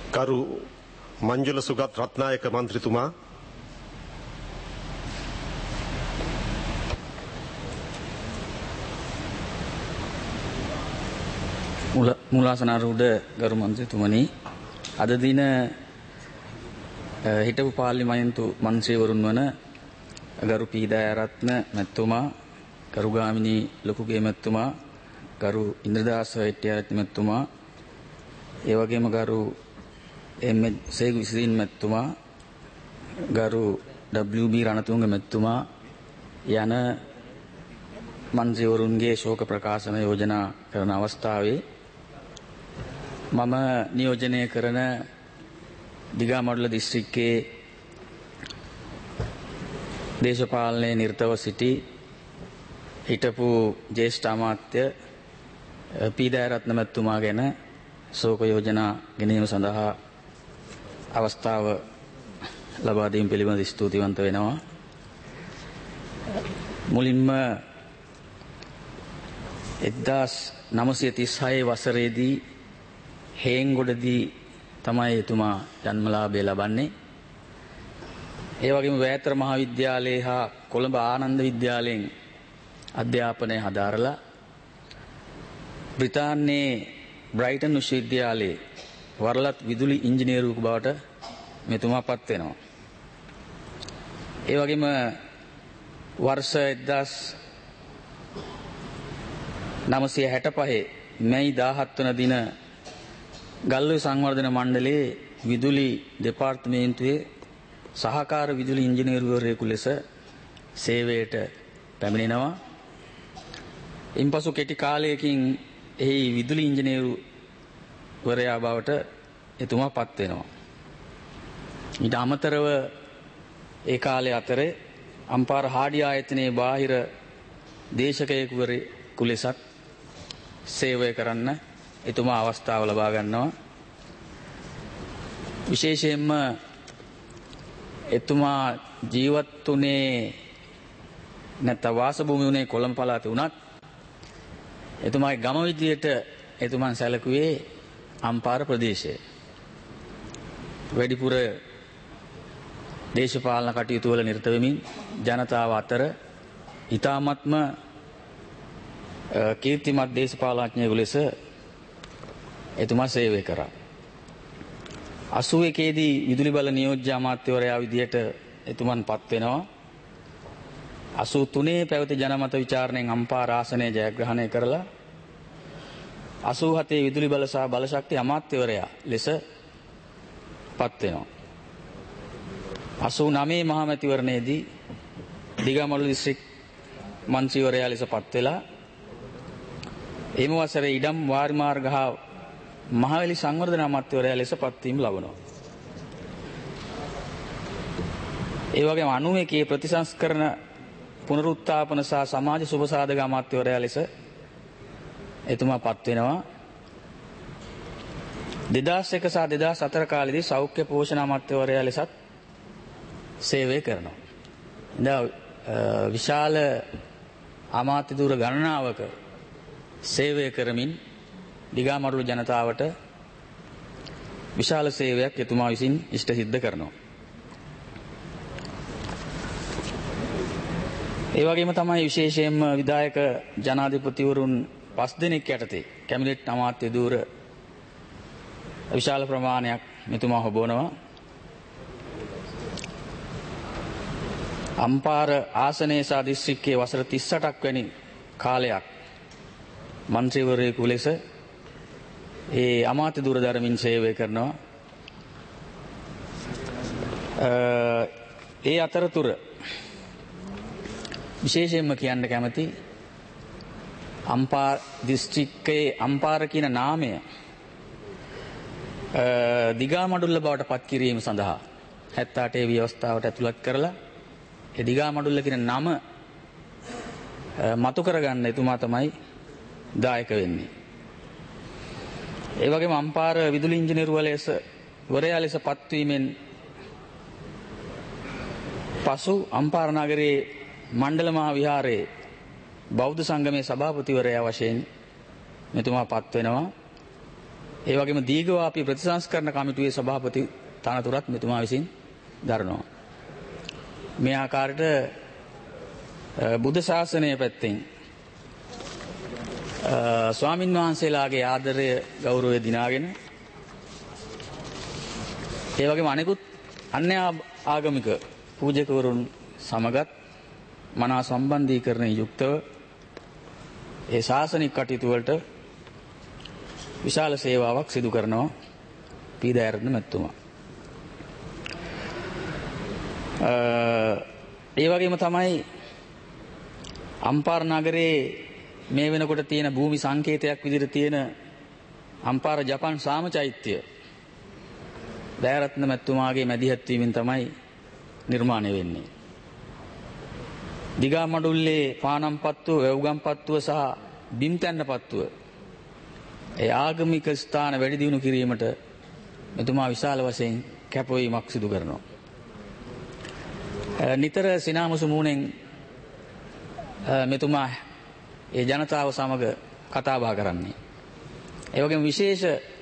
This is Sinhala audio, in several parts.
කරු මංජුල සුගත් රත්නායක මන්ත්‍රීතුමා මුලාසනාරූඪ ගරු මන්ත්‍රීතුමනි අද දින හිටපු පාර්ලිමේන්තු මන්ත්‍රීවරුන් වන ගරු පීඩායරත්න මැතිතුමා ගරු ගාමිණී ලොකුගේ මැතිතුමා ගරු ඉන්ද්‍රදාස හෙට්ටිආරච්චි මැතිතුමා ඒ වගේම ගරු එම්.එච්. සේගු විසිරින් මැතිතුමා ගරු W.B. රණතුංග මැතිතුමා යන මන්ත්‍රීවරුන්ගේ ශෝක ප්‍රකාශන යෝජනා කරන අවස්ථාවේ මම නියෝජනය කරන දිගමඩුල්ල දිස්ත්‍රික්කයේ දේශපාලනයේ නිරතව සිටි හිටපු ජ්‍යෙෂ්ඨ අමාත්‍ය පීඩායරත්න මැතිතුමා ගැන ශෝක යෝජනා ගෙනීම සඳහා අවස්ථාව ලබා දීම පිළිබඳ ස්තුතිවන්ත වෙනවා. මුලින්ම 1936 වසරේදී හේන්ගොඩදී තමයි එතුමා ජන්මලාභය ලබන්නේ. ඒ වගේම වෑතර මහාවිද්‍යාලයේ හා කොළඹ ආනන්ද විද්‍යාලයෙන් අධ්‍යාපනය හදාරලා බ්‍රිතාන්‍යයේ බ්‍රයිටන් විශ්වවිද්‍යාලයේ වරලත් විදුලි ඉංජිනේරුවෙකු බවට මෙතුමා පත් වෙනවා. ඒ වගේම වර්ෂ 1965 මැයි 17 වන දින ගල්ඔය සංවර්ධන මණ්ඩලයේ විදුලි දෙපාර්තමේන්තුවේ සහකාර විදුලි ඉංජිනේරුවරයෙකු ලෙස සේවයට පැමිණෙනවා. ඉන්පසු කෙටි කාලයකින් එහි විදුලි ඉංජිනේරුවරයා බවට එතුමා පත් වෙනවා. ඊට අමතරව ඒ කාලය අතරේ අම්පාර හාඩි ආයතනයේ බාහිර දේශකයෙකු ලෙසත් සේවය කරන්න එතුමා අවස්ථාව ලබා ගන්නවා. විශේෂයෙන්ම එතුමා ජීවත් වුණේ නැත්නම් වාසභූමි වුණේ කොළඹ පළාතේ වුණත් එතුමාගේ ගම විදියට එතුමන් සැලකුවේ අම්පාර ප්‍රදේශය. වැඩිපුර දේශපාලන කටයුතු වල නිරත වෙමින් ජනතාව අතර ඊ타මත්ම කීර්තිමත් දේශපාලනඥයෙකු ලෙස එතුමා සේවය කරා. 81 දී විදුලි බල නියෝජ්‍ය අමාත්‍යවරයා විදියට එතුමන් පත් වෙනවා. 83 පැවති ජනමත විචාරණයෙන් අම්පාර ආසනය ජයග්‍රහණය කරලා 87 විදුලි බල සහ බලශක්ති අමාත්‍යවරයා ලෙස පත් වෙනවා. 89 මහා මැතිවරණයේදී දිගමඩුල්ල දිස්ත්‍රික් මන්ත්‍රීවරයා ලෙස පත් වෙලා එම වසරේ ඉඩම් වාරිමාර්ග හා මහවැලි සංවර්ධන අමාත්‍යවරයා ලෙස පත්වීම ලබනවා. ඒ වගේම 91 ප්‍රතිසංස්කරණ පුනරුත්ථාපන සහ සමාජ සුබසාධක අමාත්‍යවරයා ලෙස එතුමා පත් වෙනවා. 2001 සහ 2004 කාලෙදී සෞඛ්‍ය පෝෂණ අමාත්‍යවරයා ලෙසත් සේවය කරනවා. ඉතින් විශාල අමාත්‍ය ධුර ගණනාවක සේවය කරමින් දිගමඩුල්ල ජනතාවට විශාල සේවයක් එතුමා විසින් ඉෂ්ට සිද්ධ කරනවා. ඒ වගේම තමයි විශේෂයෙන්ම විධායක ජනාධිපතිවරුන් 5 දෙනෙක් යටතේ කැබිනට් අමාත්‍ය ධුර විශාල ප්‍රමාණයක් මෙතුමා හොබවනවා. අම්පාර ආසනයේ සහ දිස්ත්‍රික්කයේ වසර 38ක් වැනි කාලයක් මන්ත්‍රීවරයෙකු ලෙස ඒ අමාත්‍ය ධුර ධර්මින් සේවය කරනවා. ඒ අතරතුර විශේෂයෙන්ම කියන්න කැමති අම්පාර දිස්ත්‍රික්කයේ අම්පාර කියන නාමය දිගමඩුල්ල බවට පත් කිරීම සඳහා 78 ව්‍යවස්ථාවට ඇතුළත් කරලා ඒ දිගමඩුල්ල කියන නම මතු කරගන්න එතුමා තමයි දායක වෙන්නේ. ඒ වගේම අම්පාර විදුලි ඉංජිනේරුවරයා ලෙස පත්වීමෙන් පසු අම්පාර නගරයේ මණ්ඩල මහා විහාරයේ බෞද්ධ සංගමේ සභාපතිවරයා වශයෙන් මෙතුමා පත් වෙනවා. ඒ වගේම දීඝවාපී ප්‍රතිසංස්කරණ කමිටුවේ සභාපති තනතුරත් මෙතුමා විසින් දරනවා. මේ ආකාරයට බුද්ධ ශාසනය පැත්තෙන් ස්වාමින් වහන්සේලාගේ ආදරය ගෞරවය දිනාගෙන ඒ වගේම අනෙකුත් අන්‍ය ආගමික පූජකවරුන් සමගත් මනා සම්බන්ධීකරණය යුක්තව ඒ ශාසනික කටයුතු වලට විශාල සේවාවක් සිදු කරනවා පීඩායරත්න මැතිතුමා. ඒ වගේම තමයි අම්පාර නගරයේ මේ වෙනකොට තියෙන භූමි සංකේතයක් විදිහට තියෙන අම්පාර ජපන් සාම චෛත්‍ය දයාරත්න මැතිතුමාගේ මැදිහත් වීමෙන් තමයි නිර්මාණය වෙන්නේ. දිගමඩුල්ලේ පානම්පත්තුව, වැව්ගම්පත්තුව සහ බිම්තැන්නපත්තුව ඒ ආගමික ස්ථාන වැඩි දියුණු කිරීමට මෙතුමා විශාල වශයෙන් කැපවීමක් සිදු කරනවා. නිතර සිනාමුසු මූණෙන් මෙතුමා ඒ ජනතාව සමග කතා බහ කරන්නේ. ඒ වගේම විශේෂ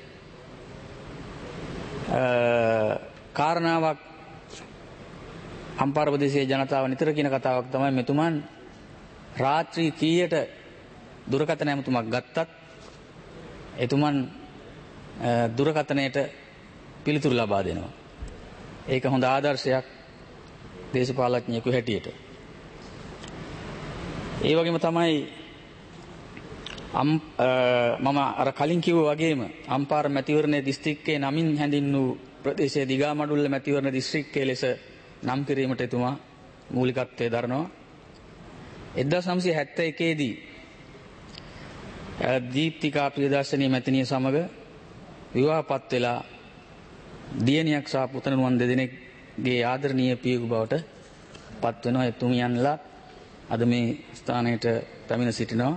කාරණාවක් අම්පාර ප්‍රදේශයේ ජනතාව නිතර කියන කතාවක් තමයි මෙතුමන් රාත්‍රී කීයට දුරකථන ඇමතුමක් ගත්තත් එතුමන් දුරකථනයට පිළිතුරු ලබා දෙනවා. ඒක හොඳ ආදර්ශයක් දේශපාලඥයෙකු හැටියට. ඒ වගේම තමයි මම අර කලින් කිව්වා වගේම අම්පාර මැතිවරණ දිස්ත්‍රික්කයේ නමින් හැඳින්වූ ප්‍රදේශයේ දිගමඩුල්ල මැතිවරණ දිස්ත්‍රික්කයේ ලෙස නම් කිරීමට එතුමා මූලිකත්වයේ දරනවා. 1971 දී දීප්තිකා ප්‍රියදර්ශනී මැතිණිය සමග විවාහපත් වෙලා දියණියක් සහ පුතණුවන් දෙදෙනෙක්ගේ ආදරණීය පියකු බවට පත් වෙනවා. එතුමියන්ලා අද මේ ස්ථානයට පැමිණ සිටිනවා.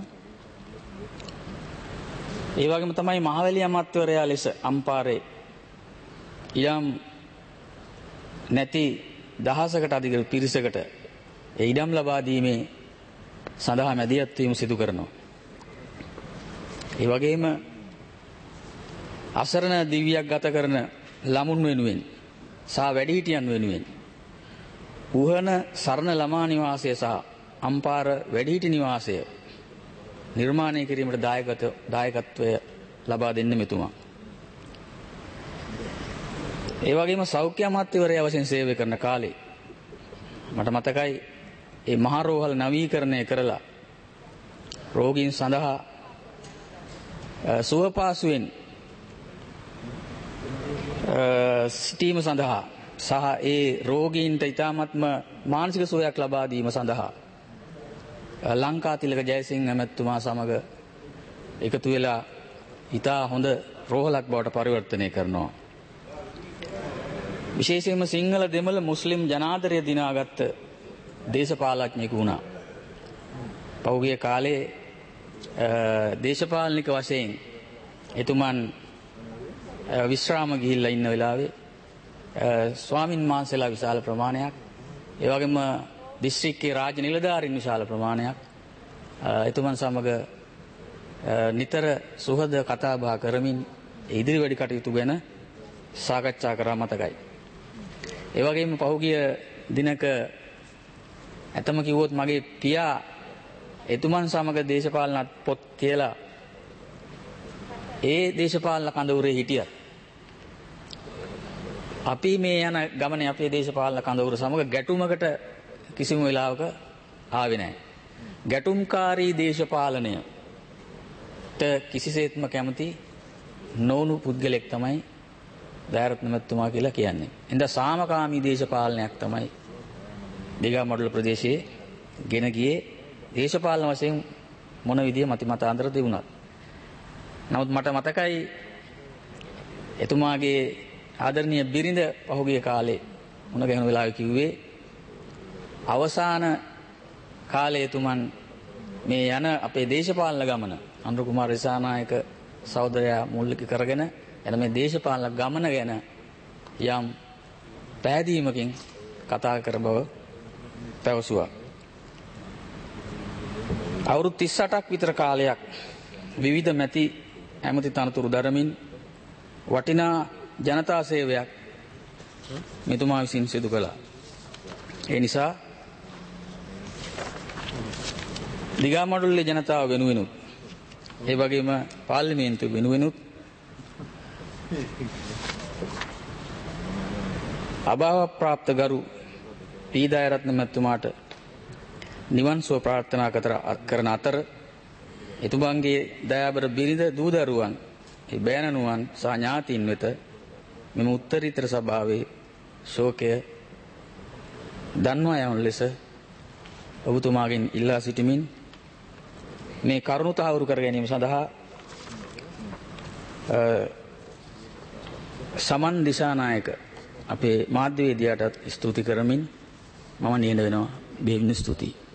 ඒ වගේම තමයි මහවැලි අමාත්‍යවරයා ලෙස අම්පාරේ ඉඩම් නැති දහසකට අධික පිරිසකට ඒ ඉඩම් ලබා දීමේ සඳහා මැදිහත් වීම සිදු කරනවා. ඒ වගේම අසරණ දිවියක් ගත කරන ළමුන් වෙනුවෙන් සහ වැඩිහිටියන් වෙනුවෙන් උහන සරණ ළමා නිවාසය සහ අම්පාර වැඩිහිටි නිවාසය නිර්මාණය කිරීමට දායකත්වය ලබා දෙන්න මෙතුමා. ඒ වගේම සෞඛ්‍ය අමාත්‍යවරයා වශයෙන් සේවය කරන කාලේ මට මතකයි ඒ මහා රෝහල නවීකරණය කරලා රෝගීන් සඳහා සුවපහසුවෙන් සිටීම සඳහා සහ ඒ රෝගීන්ට ඉතාමත්ම මානසික සුවයක් ලබා දීම සඳහා ලංකාතිලක ජයසිංහ මැතිතුමා සමග එකතු වෙලා ඉතා හොඳ රෝහලක් බවට පරිවර්තනය කරනවා. විශේෂයෙන්ම සිංහල දෙමළ මුස්ලිම් ජනාදරය දිනාගත්ත දේශපාලඥයෙකු වුණා. පහුගිය කාලේ දේශපාලනික වශයෙන් එතුමන් විශ්‍රාම ගිහිල්ලා ඉන්න වෙලාවේ ස්වාමින් වහන්සේලා විශාල ප්‍රමාණයක් ඒ වගේම දිස්ත්‍රික්කයේ රාජ්‍ය නිලධාරීන් විශාල ප්‍රමාණයක් එතුමන් සමග නිතර සුහද කතා බහ කරමින් ඉදිරි වැඩ කටයුතු ගැන සාකච්ඡා කරා මතකයි. ඒ වගේම පහුගිය දිනක ඇතම කිව්වොත් මගේ පියා එතුමන් සමග දේශපාලන පොත් කියලා ඒ දේශපාලන කඳවුරේ හිටියත් අපි මේ යන ගමනේ අපේ දේශපාලන කඳවුර සමග ගැටුමකට කිසිම වෙලාවක ආවේ නැහැ. ගැටුම්කාරී දේශපාලනයට කිසිසේත්ම කැමති නොවුණු පුද්ගලෙක් තමයි දයාරත්න මැතිතුමා කියලා කියන්නේ. එඳ සාමකාමී දේශපාලනයක් තමයි දිගමඩුල්ල ප්‍රදේශයේ ගෙන ගියේ. දේශපාලන වශයෙන් මොන විදිය මතිමතාන්තර තිබුණත්. නමුත් මට මතකයි එතුමාගේ ආදරණීය බිරිඳ පහුගිය කාලේ මොන ගැන වෙලාවෙ කිව්වේ අවසාන කාලයේ එතුමන් මේ යන අපේ දේශපාලන ගමන අනුර කුමාර දිසානායක සහෝදරයා මූලික කරගෙන යන මේ දේශපාලන ගමන ගැන යම් පැහැදීමකින් කතා කර බව පැවසුවා. අවුරුදු 38ක් විතර කාලයක් විවිධ ඇමති තනතුරු දරමින් වටිනා ජනතා සේවයක් මෙතුමා විසින් සිදු කළා. ඒ නිසා දිගමඩුල්ලේ ජනතාව වෙනුවෙනුත් ඒ වගේම පාර්ලිමේන්තුව වෙනුවෙනුත් අභාව ප්‍රාප්ත ගරු පීදායරත්න මැතිතුමාට නිවන් සුව ප්‍රාර්ථනා කරන අතර එතුමන්ගේ දයාබර බිරිඳ දූ දරුවන් ඒ බෑණනුවන් සහ ඥාතීන් වෙත මෙම උත්තරීතර සභාවේ ශෝකය දන්වා යන ලෙස ඔබතුමාගෙන් ඉල්ලා සිටිමින් මේ කරුණු තහවුරු කර ගැනීම සඳහා සමන් දිසානායක අපේ මාධ්‍යවේදියාටත් ස්තුති කරමින් මම නිහඬ වෙනවා. බෙහෙවින් ස්තුතියි.